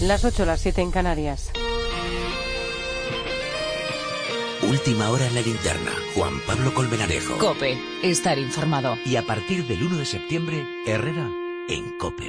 Las 8, las 7 en Canarias. Última hora en la linterna. Juan Pablo Colmenarejo. COPE. Estar informado. Y a partir del 1 de septiembre, Herrera en COPE.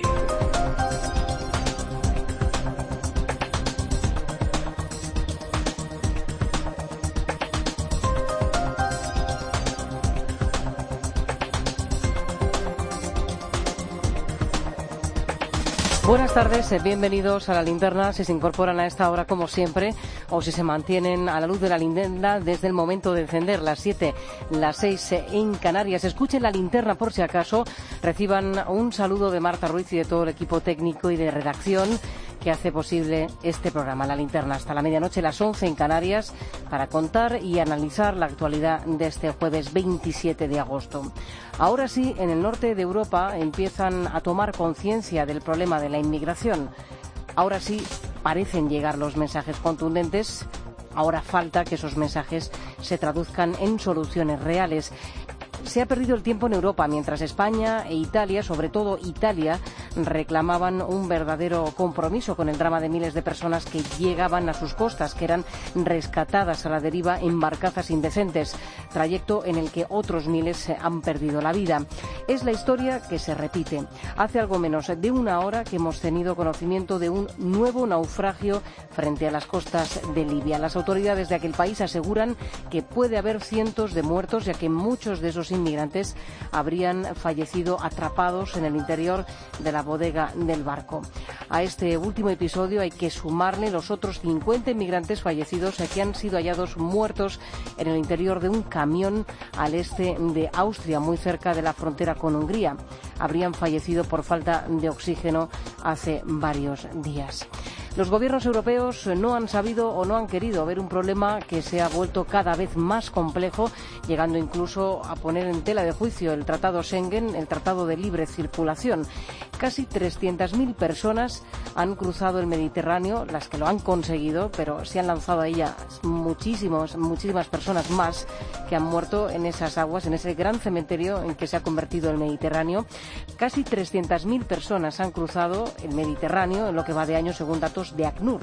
Buenas tardes, bienvenidos a la linterna. Si se incorporan a esta hora como siempre o si se mantienen a la luz de la linterna desde el momento de encender, las 7, las 6 en Canarias. Escuchen la linterna por si acaso. Reciban un saludo de Marta Ruiz y de todo el equipo técnico y de redacción que hace posible este programa, La Linterna, hasta la medianoche, las 11 en Canarias, para contar y analizar la actualidad de este jueves 27 de agosto. Ahora sí, en el norte de Europa empiezan a tomar conciencia del problema de la inmigración. Ahora sí parecen llegar los mensajes contundentes. Ahora falta que esos mensajes se traduzcan en soluciones reales. Se ha perdido el tiempo en Europa, mientras España e Italia, sobre todo Italia, reclamaban un verdadero compromiso con el drama de miles de personas que llegaban a sus costas, que eran rescatadas a la deriva en barcazas indecentes, trayecto en el que otros miles han perdido la vida. Es la historia que se repite. Hace algo menos de una hora que hemos tenido conocimiento de un nuevo naufragio frente a las costas de Libia. Las autoridades de aquel país aseguran que puede haber cientos de muertos, ya que muchos de esos inmigrantes habrían fallecido atrapados en el interior de la bodega del barco. A este último episodio hay que sumarle los otros 50 inmigrantes fallecidos que han sido hallados muertos en el interior de un camión al este de Austria, muy cerca de la frontera con Hungría. Habrían fallecido por falta de oxígeno hace varios días. Los gobiernos europeos no han sabido o no han querido ver un problema que se ha vuelto cada vez más complejo, llegando incluso a poner en tela de juicio el Tratado Schengen, el Tratado de Libre Circulación. Casi 300.000 personas han cruzado el Mediterráneo, las que lo han conseguido, pero se han lanzado a ella muchísimas personas más que han muerto en esas aguas, en ese gran cementerio en que se ha convertido el Mediterráneo. Casi 300.000 personas han cruzado el Mediterráneo en lo que va de año, según datos de ACNUR.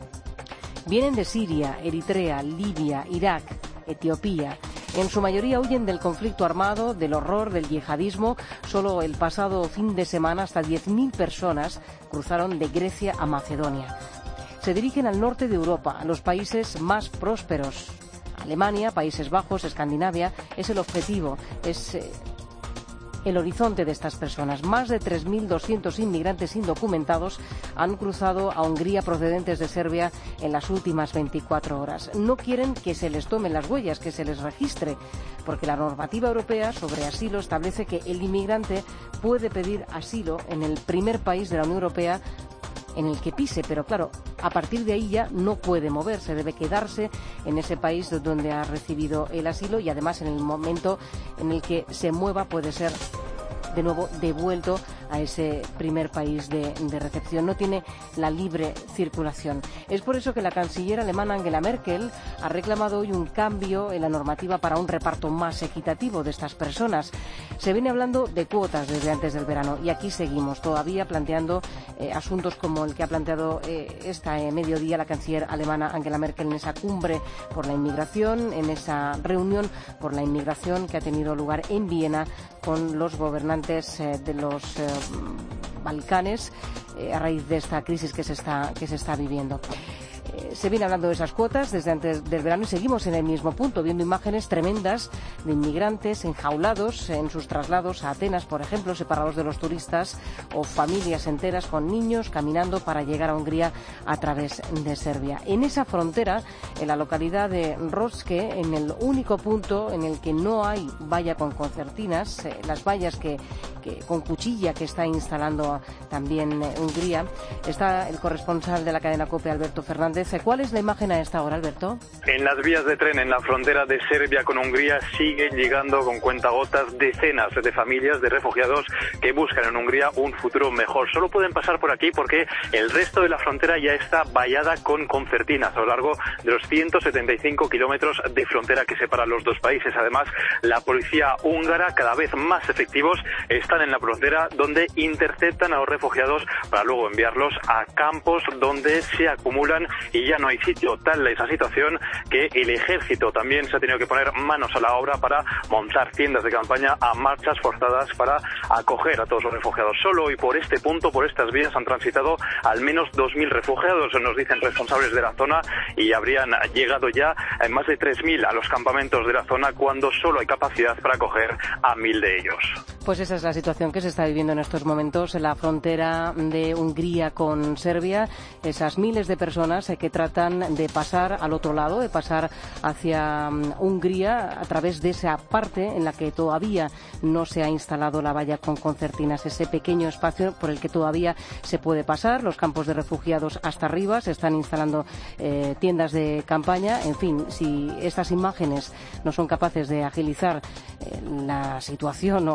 Vienen de Siria, Eritrea, Libia, Irak, Etiopía. En su mayoría huyen del conflicto armado, del horror, del yihadismo. Solo el pasado fin de semana hasta 10.000 personas cruzaron de Grecia a Macedonia. Se dirigen al norte de Europa, a los países más prósperos. Alemania, Países Bajos, Escandinavia, es el objetivo, es el horizonte de estas personas. Más de 3.200 inmigrantes indocumentados han cruzado a Hungría procedentes de Serbia en las últimas 24 horas. No quieren que se les tomen las huellas, que se les registre, porque la normativa europea sobre asilo establece que el inmigrante puede pedir asilo en el primer país de la Unión Europea en el que pise, pero claro, a partir de ahí ya no puede moverse, debe quedarse en ese país donde ha recibido el asilo y además en el momento en el que se mueva puede ser de nuevo devuelto a ese primer país de recepción. No tiene la libre circulación. Es por eso que la canciller alemana Angela Merkel ha reclamado hoy un cambio en la normativa para un reparto más equitativo de estas personas. Se viene hablando de cuotas desde antes del verano y aquí seguimos todavía planteando asuntos como el que ha planteado esta mediodía la canciller alemana Angela Merkel en esa cumbre por la inmigración, en esa reunión por la inmigración que ha tenido lugar en Viena con los gobernantes de los Balcanes a raíz de esta crisis que se está viviendo. Se viene hablando de esas cuotas desde antes del verano y seguimos en el mismo punto, viendo imágenes tremendas de inmigrantes enjaulados en sus traslados a Atenas, por ejemplo, separados de los turistas, o familias enteras con niños caminando para llegar a Hungría a través de Serbia. En esa frontera, en la localidad de Roske, en el único punto en el que no hay valla con concertinas, las vallas que con cuchilla que está instalando también Hungría, está el corresponsal de la cadena COPE, Alberto Fernández. ¿Cuál es la imagen a esta hora, Alberto? En las vías de tren en la frontera de Serbia con Hungría siguen llegando con cuentagotas decenas de familias de refugiados que buscan en Hungría un futuro mejor. Solo pueden pasar por aquí porque el resto de la frontera ya está vallada con concertinas a lo largo de los 175 kilómetros de frontera que separan los dos países. Además, la policía húngara, cada vez más efectivos, está cruzan en la frontera, donde interceptan a los refugiados para luego enviarlos a campos donde se acumulan y ya no hay sitio. Tal es esa situación que el ejército también se ha tenido que poner manos a la obra para montar tiendas de campaña a marchas forzadas para acoger a todos los refugiados. Solo hoy por este punto, por estas vías, han transitado al menos 2.000 refugiados, nos dicen responsables de la zona, y habrían llegado ya más de 3.000 a los campamentos de la zona, cuando solo hay capacidad para acoger a 1.000 de ellos. Pues esa es la situación que se está viviendo en estos momentos en la frontera de Hungría con Serbia. Esas miles de personas que tratan de pasar al otro lado, de pasar hacia Hungría a través de esa parte en la que todavía no se ha instalado la valla con concertinas, ese pequeño espacio por el que todavía se puede pasar. Los campos de refugiados hasta arriba, se están instalando tiendas de campaña. En fin, si estas imágenes no son capaces de agilizar la situación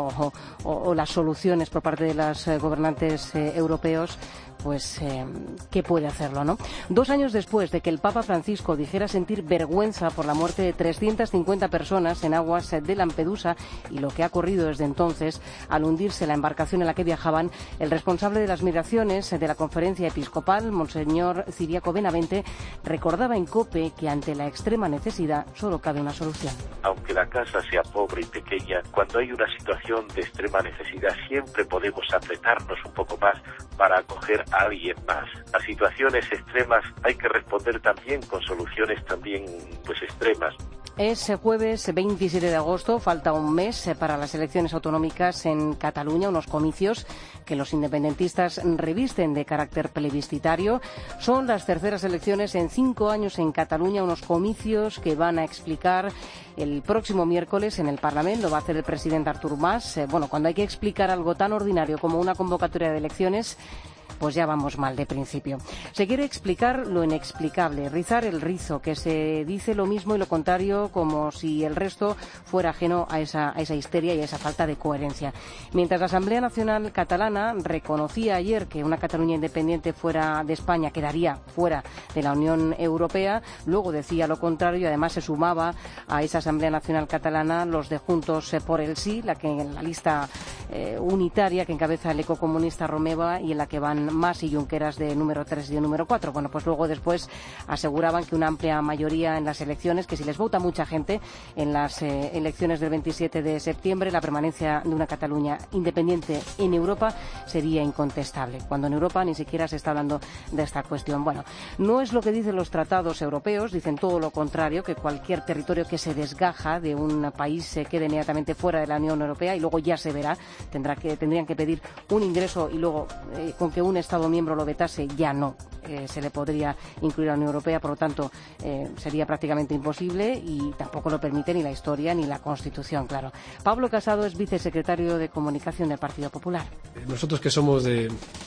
o las soluciones por parte de los gobernantes europeos, pues ¿qué puede hacerlo, no? 2 años después de que el Papa Francisco dijera sentir vergüenza por la muerte de 350 personas en aguas de Lampedusa y lo que ha ocurrido desde entonces al hundirse la embarcación en la que viajaban, el responsable de las migraciones de la Conferencia Episcopal, Monseñor Ciriaco Benavente, recordaba en COPE que ante la extrema necesidad solo cabe una solución. Aunque la casa sea pobre y pequeña, cuando hay una situación de extrema necesidad siempre podemos apretarnos un poco más para acoger a alguien más. A situaciones extremas hay que responder también con soluciones también extremas. Es jueves 27 de agosto, falta un mes para las elecciones autonómicas en Cataluña, unos comicios que los independentistas revisten de carácter plebiscitario. Son las terceras elecciones en 5 años en Cataluña, unos comicios que van a explicar el próximo miércoles en el Parlamento. Lo va a hacer el presidente Artur Mas. Cuando hay que explicar algo tan ordinario como una convocatoria de elecciones, pues ya vamos mal de principio. Se quiere explicar lo inexplicable, rizar el rizo, que se dice lo mismo y lo contrario como si el resto fuera ajeno a esa histeria y a esa falta de coherencia. Mientras la Asamblea Nacional Catalana reconocía ayer que una Cataluña independiente fuera de España quedaría fuera de la Unión Europea, luego decía lo contrario y además se sumaba a esa Asamblea Nacional Catalana los de Juntos por el Sí, la lista unitaria que encabeza el ecocomunista Romeva y en la que van Mas y Junqueras de número 3 y de número 4. Pues luego después aseguraban que una amplia mayoría en las elecciones, que si les vota mucha gente en las elecciones del 27 de septiembre, la permanencia de una Cataluña independiente en Europa sería incontestable, cuando en Europa ni siquiera se está hablando de esta cuestión. No es lo que dicen los tratados europeos, dicen todo lo contrario, que cualquier territorio que se desgaja de un país se quede inmediatamente fuera de la Unión Europea y luego ya se verá, tendrían que pedir un ingreso y luego con que un Estado miembro lo vetase ya no se le podría incluir a la Unión Europea, por lo tanto sería prácticamente imposible y tampoco lo permite ni la historia ni la Constitución, claro. Pablo Casado es vicesecretario de Comunicación del Partido Popular. Nosotros que somos de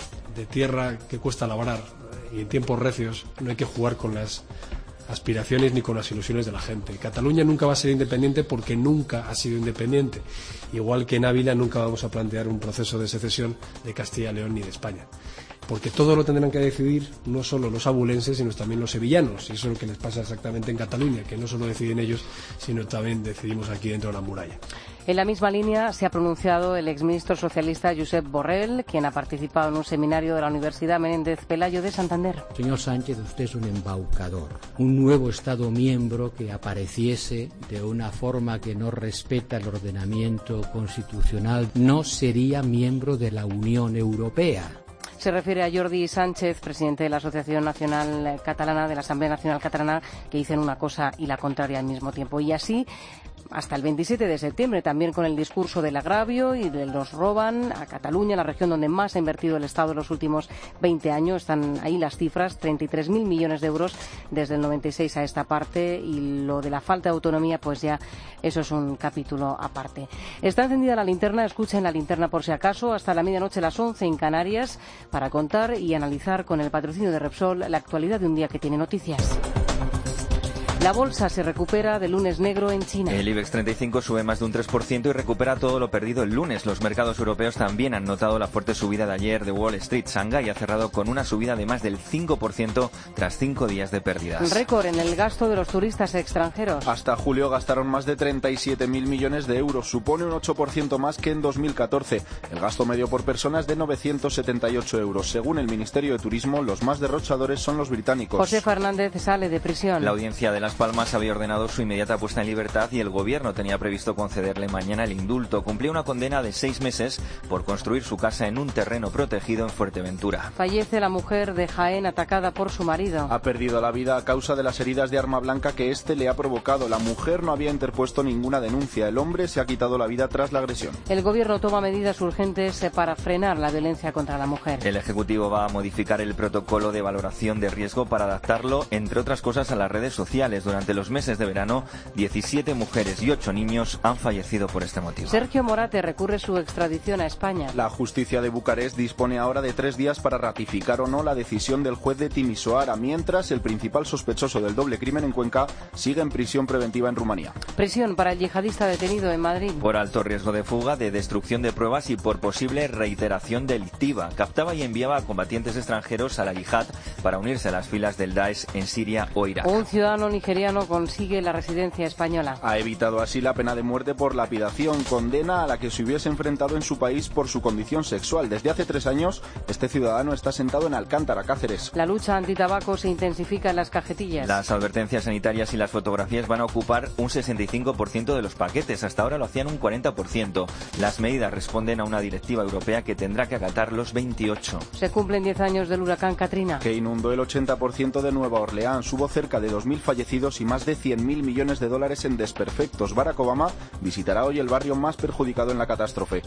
tierra que cuesta labrar y en tiempos recios no hay que jugar con las aspiraciones ni con las ilusiones de la gente. Cataluña nunca va a ser independiente porque nunca ha sido independiente, igual que en Ávila nunca vamos a plantear un proceso de secesión de Castilla y León ni de España, porque todo lo tendrán que decidir no solo los abulenses sino también los sevillanos, y eso es lo que les pasa exactamente en Cataluña, que no solo deciden ellos sino también decidimos aquí dentro de la muralla. En la misma línea se ha pronunciado el exministro socialista Josep Borrell, quien ha participado en un seminario de la Universidad Menéndez Pelayo de Santander. Señor Sánchez, usted es un embaucador, un nuevo Estado miembro que apareciese de una forma que no respeta el ordenamiento constitucional no sería miembro de la Unión Europea. Se refiere a Jordi Sánchez, presidente de la Asociación Nacional Catalana, de la Asamblea Nacional Catalana, que dicen una cosa y la contraria al mismo tiempo. Y así hasta el 27 de septiembre, también con el discurso del agravio y de los roban a Cataluña, la región donde más ha invertido el Estado en los últimos 20 años. Están ahí las cifras, 33.000 millones de euros desde el 96 a esta parte, y lo de la falta de autonomía, pues ya eso es un capítulo aparte. Está encendida la linterna, escuchen la linterna por si acaso, hasta la medianoche, las 11 en Canarias, para contar y analizar con el patrocinio de Repsol la actualidad de un día que tiene noticias. La bolsa se recupera del lunes negro en China. El IBEX 35 sube más de un 3% y recupera todo lo perdido el lunes. Los mercados europeos también han notado la fuerte subida de ayer de Wall Street. Shanghái ha cerrado con una subida de más del 5% tras 5 días de pérdidas. Récord en el gasto de los turistas extranjeros. Hasta julio gastaron más de 37.000 millones de euros. Supone un 8% más que en 2014. El gasto medio por persona es de 978 euros. Según el Ministerio de Turismo, los más derrochadores son los británicos. José Fernández sale de prisión. La audiencia de Las Palmas había ordenado su inmediata puesta en libertad y el gobierno tenía previsto concederle mañana el indulto. Cumplía una condena de 6 meses por construir su casa en un terreno protegido en Fuerteventura. Fallece la mujer de Jaén atacada por su marido. Ha perdido la vida a causa de las heridas de arma blanca que éste le ha provocado. La mujer no había interpuesto ninguna denuncia. El hombre se ha quitado la vida tras la agresión. El gobierno toma medidas urgentes para frenar la violencia contra la mujer. El Ejecutivo va a modificar el protocolo de valoración de riesgo para adaptarlo, entre otras cosas, a las redes sociales. Durante los meses de verano, 17 mujeres y 8 niños han fallecido por este motivo. Sergio Morate recurre su extradición a España. La justicia de Bucarest dispone ahora de 3 días para ratificar o no la decisión del juez de Timișoara, mientras el principal sospechoso del doble crimen en Cuenca sigue en prisión preventiva en Rumanía. Prisión para el yihadista detenido en Madrid. Por alto riesgo de fuga, de destrucción de pruebas y por posible reiteración delictiva. Captaba y enviaba a combatientes extranjeros a la yihad para unirse a las filas del Daesh en Siria o Irak. Un ciudadano nigeriano consigue la residencia española. Ha evitado así la pena de muerte por lapidación, condena a la que se hubiese enfrentado en su país por su condición sexual. Desde hace 3 años, este ciudadano está sentado en Alcántara, Cáceres. La lucha antitabaco se intensifica en las cajetillas. Las advertencias sanitarias y las fotografías van a ocupar un 65% de los paquetes. Hasta ahora lo hacían un 40%. Las medidas responden a una directiva europea que tendrá que acatar los 28. Se cumplen 10 años del huracán Katrina, que inundó el 80% de Nueva Orleans. Hubo cerca de 2.000 fallecidos y más de 100.000 millones de dólares en desperfectos. Barack Obama visitará hoy el barrio más perjudicado en la catástrofe.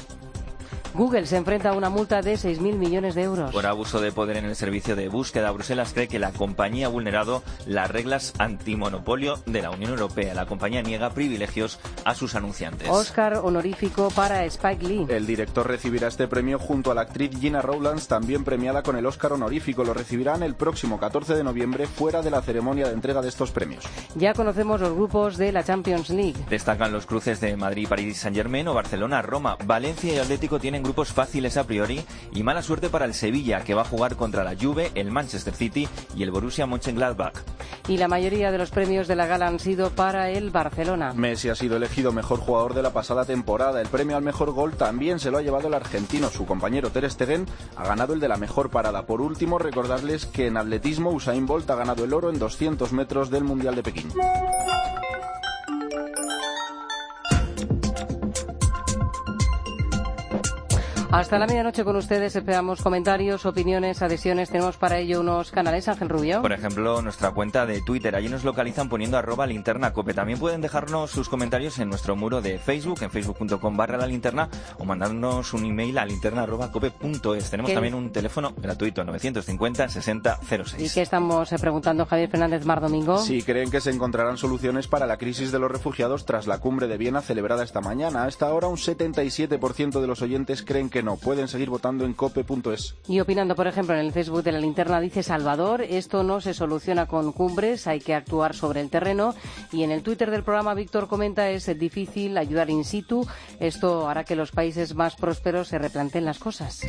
Google se enfrenta a una multa de 6.000 millones de euros. Por abuso de poder en el servicio de búsqueda. Bruselas cree que la compañía ha vulnerado las reglas antimonopolio de la Unión Europea. La compañía niega privilegios a sus anunciantes. Oscar honorífico para Spike Lee. El director recibirá este premio junto a la actriz Gina Rowlands, también premiada con el Oscar honorífico. Lo recibirán el próximo 14 de noviembre fuera de la ceremonia de entrega de estos premios. Ya conocemos los grupos de la Champions League. Destacan los cruces de Madrid, París, Saint-Germain o Barcelona, Roma. Valencia y Atlético tienen grupos fáciles a priori y mala suerte para el Sevilla, que va a jugar contra la Juve, el Manchester City y el Borussia Mönchengladbach. Y la mayoría de los premios de la gala han sido para el Barcelona. Messi ha sido elegido mejor jugador de la pasada temporada. El premio al mejor gol también se lo ha llevado el argentino. Su compañero Ter Stegen ha ganado el de la mejor parada. Por último, recordarles que en atletismo Usain Bolt ha ganado el oro en 200 metros del Mundial de Pekín. Hasta la medianoche con ustedes. Esperamos comentarios, opiniones, adhesiones. Tenemos para ello unos canales, Ángel Rubio. Por ejemplo, nuestra cuenta de Twitter. Allí nos localizan poniendo @linternacope. También pueden dejarnos sus comentarios en nuestro muro de Facebook, en facebook.com/lalinterna, o mandarnos un email a linterna@cope.es. Tenemos también un teléfono gratuito, 950 60 06. ¿Y qué estamos preguntando, Javier Fernández Mar Domingo? Sí, creen que se encontrarán soluciones para la crisis de los refugiados tras la cumbre de Viena celebrada esta mañana. A esta hora, un 77% de los oyentes creen que no. Pueden seguir votando en cope.es. Y opinando, por ejemplo, en el Facebook de La Linterna, dice Salvador: esto no se soluciona con cumbres, hay que actuar sobre el terreno. Y en el Twitter del programa, Víctor comenta: es difícil ayudar in situ. Esto hará que los países más prósperos se replanteen las cosas.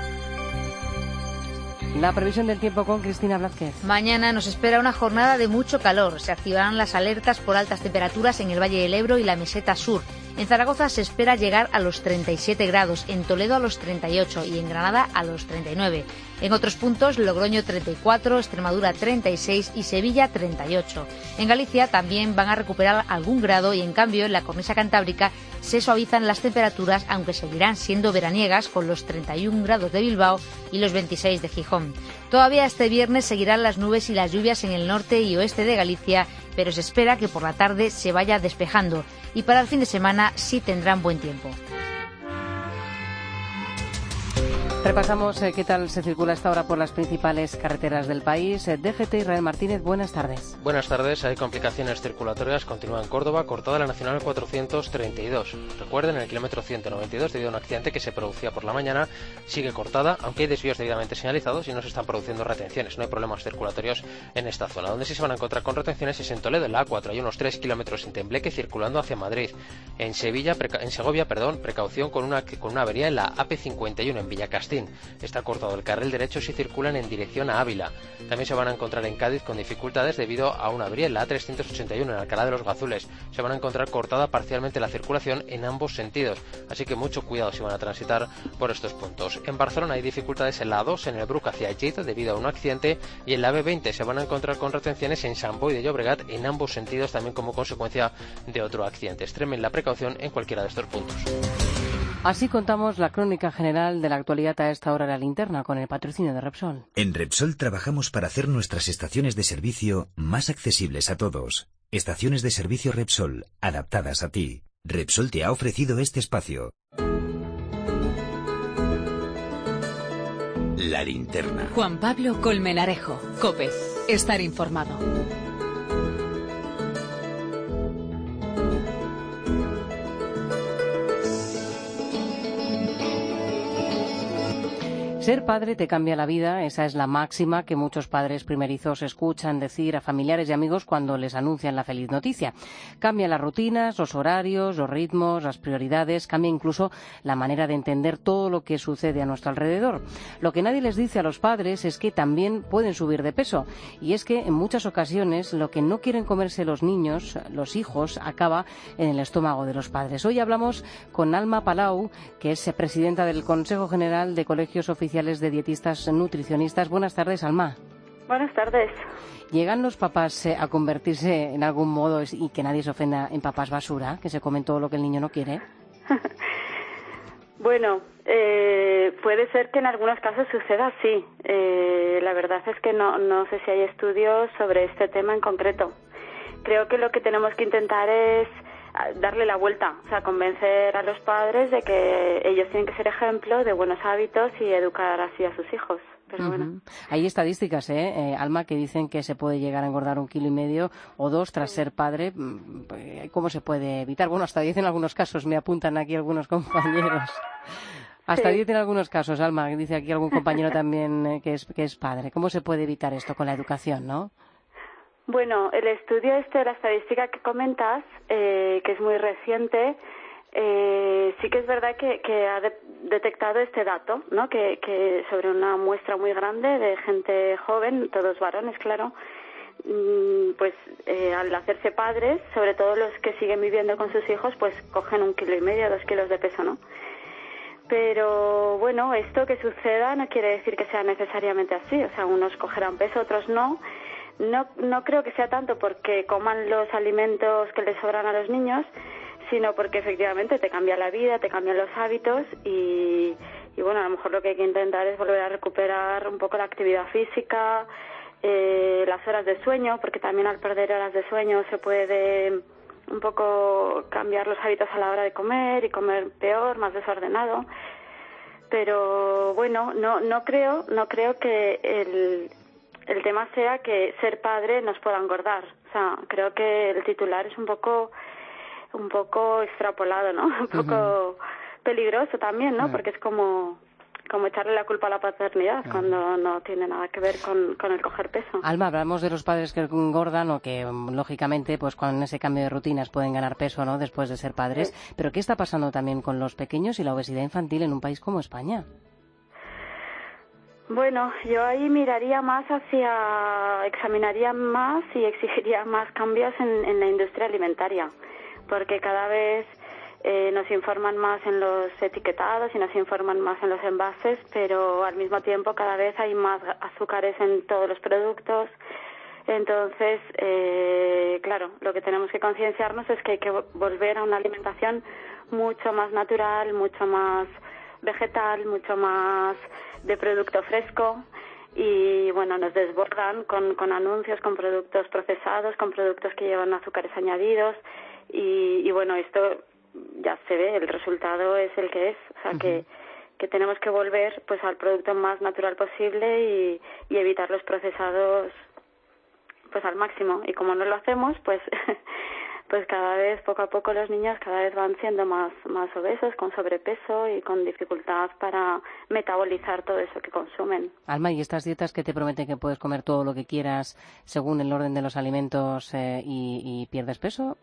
La previsión del tiempo con Cristina Blázquez. Mañana nos espera una jornada de mucho calor. Se activarán las alertas por altas temperaturas en el Valle del Ebro y la Meseta Sur. En Zaragoza se espera llegar a los 37 grados, en Toledo a los 38 y en Granada a los 39. En otros puntos, Logroño 34, Extremadura 36 y Sevilla 38. En Galicia también van a recuperar algún grado y en cambio en la cornisa cantábrica se suavizan las temperaturas, aunque seguirán siendo veraniegas con los 31 grados de Bilbao y los 26 de Gijón. Todavía este viernes seguirán las nubes y las lluvias en el norte y oeste de Galicia, pero se espera que por la tarde se vaya despejando y para el fin de semana sí tendrán buen tiempo. Repasamos qué tal se circula esta hora por las principales carreteras del país. DGT, Israel Martínez, buenas tardes. Buenas tardes. Hay complicaciones circulatorias. Continúa en Córdoba, cortada la Nacional 432. Recuerden, el kilómetro 192, debido a un accidente que se producía por la mañana, sigue cortada, aunque hay desvíos debidamente señalizados y no se están produciendo retenciones. No hay problemas circulatorios en esta zona. Donde sí se van a encontrar con retenciones es en Toledo, en la A4. Hay unos 3 kilómetros en Tembleque circulando hacia Madrid. En Segovia, precaución con una avería en la AP51 en Villacastín. Está cortado el carril derecho si circulan en dirección a Ávila. También se van a encontrar en Cádiz con dificultades debido a una avería en la A381 en Alcalá de los Gazules. Se van a encontrar cortada parcialmente la circulación en ambos sentidos, así que mucho cuidado si van a transitar por estos puntos. En Barcelona hay dificultades en la A2 en el Bruc hacia Llet debido a un accidente, y en la B20 se van a encontrar con retenciones en Sant Boi de Llobregat en ambos sentidos, también como consecuencia de otro accidente. Extremen la precaución en cualquiera de estos puntos. Así contamos la crónica general de la actualidad a esta hora de La Linterna, con el patrocinio de Repsol. En Repsol trabajamos para hacer nuestras estaciones de servicio más accesibles a todos. Estaciones de servicio Repsol, adaptadas a ti. Repsol te ha ofrecido este espacio. La Linterna. Juan Pablo Colmenarejo, COPE. Estar informado. Ser padre te cambia la vida, esa es la máxima que muchos padres primerizos escuchan decir a familiares y amigos cuando les anuncian la feliz noticia. Cambia las rutinas, los horarios, los ritmos, las prioridades, cambia incluso la manera de entender todo lo que sucede a nuestro alrededor. Lo que nadie les dice a los padres es que también pueden subir de peso, y es que en muchas ocasiones lo que no quieren comerse los niños, los hijos, acaba en el estómago de los padres. Hoy hablamos con Alma Palau, que es presidenta del Consejo General de Colegios Oficiales de Dietistas Nutricionistas. Buenas tardes, Alma. Buenas tardes. ¿Llegan los papás a convertirse en algún modo, y que nadie se ofenda, en papás basura, que se comen todo lo que el niño no quiere? Bueno, puede ser que en algunos casos suceda así. La verdad es que no sé si hay estudios sobre este tema en concreto. Creo que lo que tenemos que intentar es darle la vuelta, o sea, convencer a los padres de que ellos tienen que ser ejemplo de buenos hábitos y educar así a sus hijos. Pero bueno. Hay estadísticas, Alma, que dicen que se puede llegar a engordar 1,5 kilos o 2 tras ser padre. ¿Cómo se puede evitar? Bueno, hasta 10 en algunos casos, me apuntan aquí algunos compañeros. Hasta 10 en algunos casos, Alma, dice aquí algún compañero también que es padre. ¿Cómo se puede evitar esto con la educación, no? Bueno, el estudio la estadística que comentas, que es muy reciente, sí que es verdad que ha detectado este dato, ¿no? Que sobre una muestra muy grande de gente joven, todos varones, claro, pues al hacerse padres, sobre todo los que siguen viviendo con sus hijos, pues cogen 1,5 kilos, 2 kilos de peso, ¿no? Pero bueno, esto que suceda no quiere decir que sea necesariamente así, o sea, unos cogerán peso, otros no. No creo que sea tanto porque coman los alimentos que les sobran a los niños, sino porque efectivamente te cambia la vida, te cambian los hábitos y bueno, a lo mejor lo que hay que intentar es volver a recuperar un poco la actividad física, las horas de sueño, porque también al perder horas de sueño se puede un poco cambiar los hábitos a la hora de comer y comer peor, más desordenado. Pero bueno, no creo que el tema sea que ser padre nos pueda engordar. O sea, creo que el titular es un poco extrapolado, ¿no? Un poco peligroso también, ¿no? Porque es como echarle la culpa a la paternidad cuando no tiene nada que ver con el coger peso. Alma, hablamos de los padres que engordan o que, lógicamente, pues con ese cambio de rutinas pueden ganar peso, ¿no?, después de ser padres. Sí. Pero ¿qué está pasando también con los pequeños y la obesidad infantil en un país como España? Bueno, yo ahí examinaría más y exigiría más cambios en la industria alimentaria, porque cada vez nos informan más en los etiquetados y nos informan más en los envases, pero al mismo tiempo cada vez hay más azúcares en todos los productos. Entonces, claro, lo que tenemos que concienciarnos es que hay que volver a una alimentación mucho más natural, mucho más vegetal, mucho más de producto fresco, y bueno, nos desbordan con anuncios, con productos procesados, con productos que llevan azúcares añadidos, y bueno, esto ya se ve, el resultado es el que es, o sea, que tenemos que volver pues al producto más natural posible y evitar los procesados pues al máximo. Y como no lo hacemos, pues pues cada vez, poco a poco, los niños cada vez van siendo más obesos, con sobrepeso y con dificultad para metabolizar todo eso que consumen. Alma, ¿y estas dietas que te prometen que puedes comer todo lo que quieras según el orden de los alimentos y pierdes peso?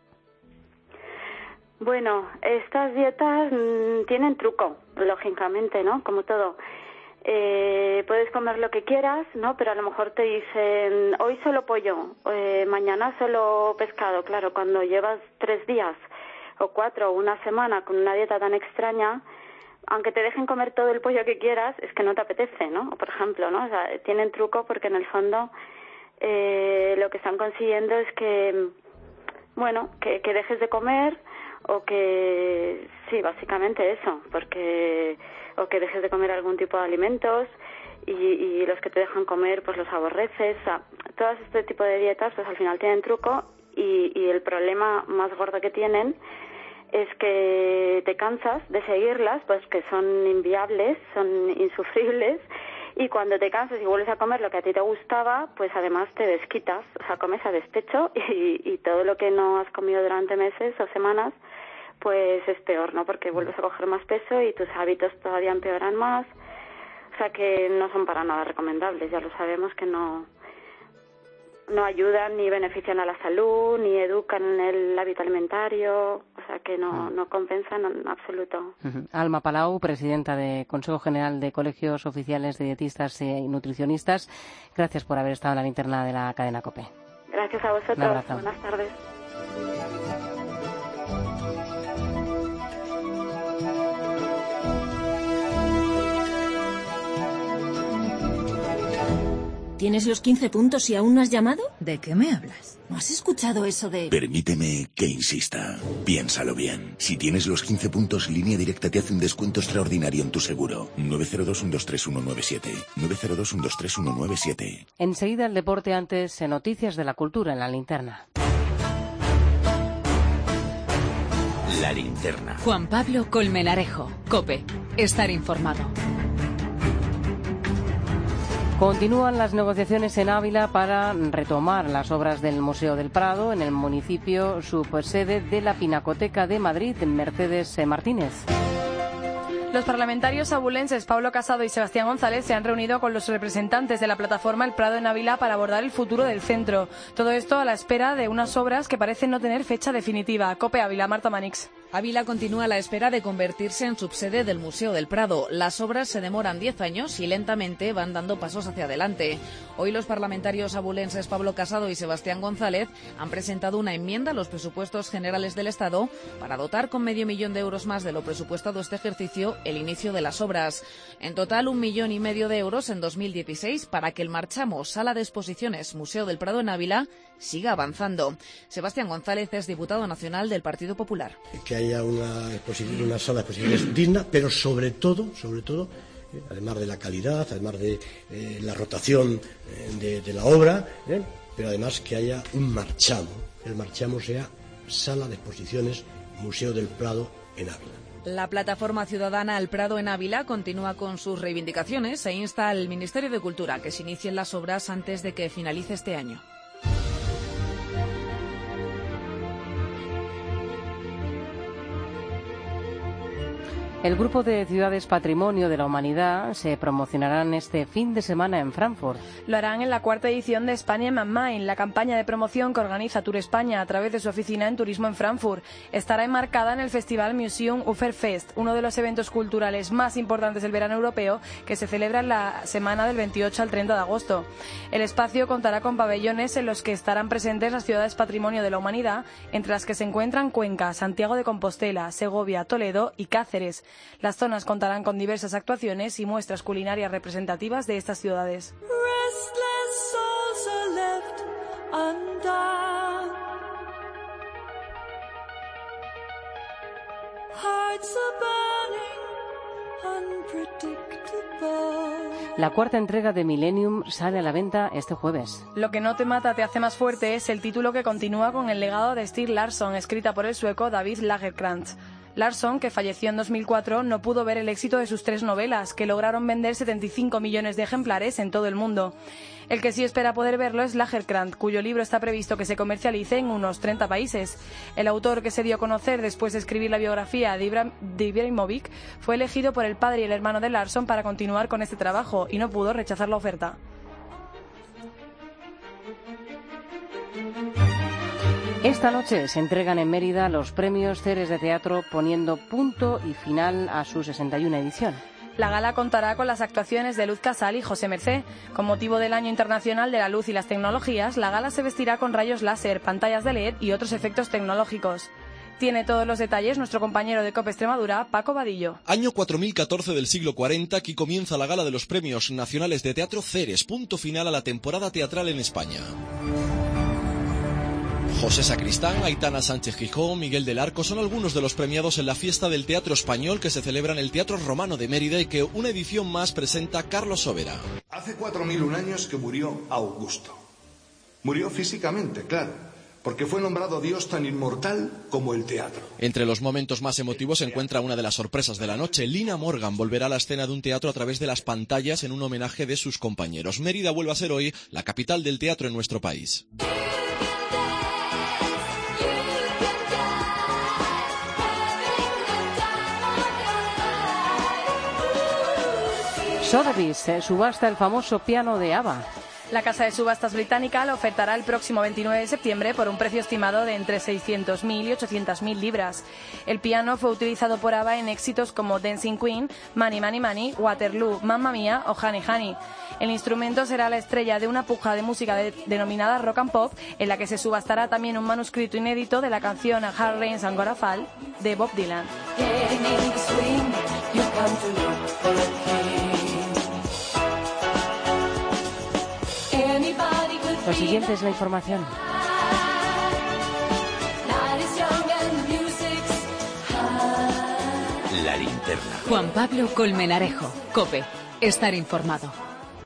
Bueno, estas dietas tienen truco, lógicamente, ¿no? Como todo. Puedes comer lo que quieras, ¿no? Pero a lo mejor te dicen, hoy solo pollo, mañana solo pescado. Claro, cuando llevas 3 días o 4 o una semana con una dieta tan extraña, aunque te dejen comer todo el pollo que quieras, es que no te apetece, ¿no? Por ejemplo, ¿no? O sea, tienen truco porque en el fondo lo que están consiguiendo es que, bueno, que dejes de comer o que, sí, básicamente eso, o que dejes de comer algún tipo de alimentos y los que te dejan comer pues los aborreces. O sea, todo este tipo de dietas pues al final tienen truco y el problema más gordo que tienen es que te cansas de seguirlas, pues que son inviables, son insufribles, y cuando te cansas y vuelves a comer lo que a ti te gustaba, pues además te desquitas, o sea, comes a despecho y todo lo que no has comido durante meses o semanas pues es peor, ¿no? Porque vuelves a coger más peso y tus hábitos todavía empeoran más. O sea que no son para nada recomendables, ya lo sabemos que no ayudan ni benefician a la salud, ni educan en el hábito alimentario, o sea que no compensan en absoluto. Alma Palau, presidenta del Consejo General de Colegios Oficiales de Dietistas y Nutricionistas, gracias por haber estado en la linterna de la cadena COPE. Gracias a vosotros, buenas tardes. ¿Tienes los 15 puntos y aún no has llamado? ¿De qué me hablas? ¿No has escuchado eso de...? Permíteme que insista. Piénsalo bien. Si tienes los 15 puntos, Línea Directa te hace un descuento extraordinario en tu seguro. 902-123-197. 902-123-197. Enseguida el deporte, antes noticias de la cultura en la linterna. La linterna. Juan Pablo Colmenarejo. COPE. Estar informado. Continúan las negociaciones en Ávila para retomar las obras del Museo del Prado en el municipio subsede de la Pinacoteca de Madrid. Mercedes Martínez. Los parlamentarios abulenses Pablo Casado y Sebastián González se han reunido con los representantes de la plataforma El Prado en Ávila para abordar el futuro del centro. Todo esto a la espera de unas obras que parecen no tener fecha definitiva. COPE Ávila, Marta Manix. Ávila continúa a la espera de convertirse en subsede del Museo del Prado. Las obras se demoran 10 años y lentamente van dando pasos hacia adelante. Hoy los parlamentarios abulenses Pablo Casado y Sebastián González han presentado una enmienda a los presupuestos generales del Estado para dotar con $500 000 de euros más de lo presupuestado este ejercicio el inicio de las obras. En total, 1,5 millones de euros en 2016 para que el Marchamo, Sala de Exposiciones Museo del Prado en Ávila, siga avanzando. Sebastián González es diputado nacional del Partido Popular. Que haya una sala de exposiciones digna, pero sobre todo, además de la calidad, además de la rotación de la obra, pero además que haya un marchamo. El marchamo sea Sala de Exposiciones Museo del Prado en Ávila. La plataforma ciudadana El Prado en Ávila continúa con sus reivindicaciones e insta al Ministerio de Cultura a que se inicien las obras antes de que finalice este año. El grupo de ciudades Patrimonio de la Humanidad se promocionarán este fin de semana en Frankfurt. Lo harán en la 4ª edición de España en Main, la campaña de promoción que organiza Tour España a través de su oficina en turismo en Frankfurt. Estará enmarcada en el festival Museum Uferfest, uno de los eventos culturales más importantes del verano europeo que se celebra en la semana del 28 al 30 de agosto. El espacio contará con pabellones en los que estarán presentes las ciudades Patrimonio de la Humanidad, entre las que se encuentran Cuenca, Santiago de Compostela, Segovia, Toledo y Cáceres. Las zonas contarán con diversas actuaciones y muestras culinarias representativas de estas ciudades. La 4ª entrega de Millennium sale a la venta este jueves. Lo que no te mata te hace más fuerte es el título que continúa con el legado de Stieg Larsson, escrita por el sueco David Lagercrantz. Larson, que falleció en 2004, no pudo ver el éxito de sus 3 novelas, que lograron vender 75 millones de ejemplares en todo el mundo. El que sí espera poder verlo es Lagercrantz, cuyo libro está previsto que se comercialice en unos 30 países. El autor, que se dio a conocer después de escribir la biografía de Ibrahimovic, fue elegido por el padre y el hermano de Larson para continuar con este trabajo y no pudo rechazar la oferta. Esta noche se entregan en Mérida los premios Ceres de Teatro, poniendo punto y final a su 61 edición. La gala contará con las actuaciones de Luz Casal y José Mercé. Con motivo del Año Internacional de la Luz y las Tecnologías, la gala se vestirá con rayos láser, pantallas de LED y otros efectos tecnológicos. Tiene todos los detalles nuestro compañero de COPE Extremadura, Paco Vadillo. Año 4014 del siglo 40, aquí comienza la gala de los Premios Nacionales de Teatro Ceres, punto final a la temporada teatral en España. José Sacristán, Aitana Sánchez Gijón, Miguel del Arco son algunos de los premiados en la fiesta del teatro español que se celebra en el Teatro Romano de Mérida y que una edición más presenta Carlos Sobera. Hace 4001 años que murió Augusto. Murió físicamente, claro, porque fue nombrado Dios tan inmortal como el teatro. Entre los momentos más emotivos se encuentra una de las sorpresas de la noche. Lina Morgan volverá a la escena de un teatro a través de las pantallas en un homenaje de sus compañeros. Mérida vuelve a ser hoy la capital del teatro en nuestro país. Sotheby's subasta el famoso piano de ABBA. La casa de subastas británica lo ofertará el próximo 29 de septiembre por un precio estimado de entre 600.000 y 800.000 libras. El piano fue utilizado por ABBA en éxitos como Dancing Queen, Money Money Money, Waterloo, Mamma Mia o Honey Honey. El instrumento será la estrella de una puja de música denominada Rock and Pop, en la que se subastará también un manuscrito inédito de la canción Hard Rain's Gonna Fall de Bob Dylan. Lo siguiente es la información. La linterna. Juan Pablo Colmenarejo, COPE. Estar informado.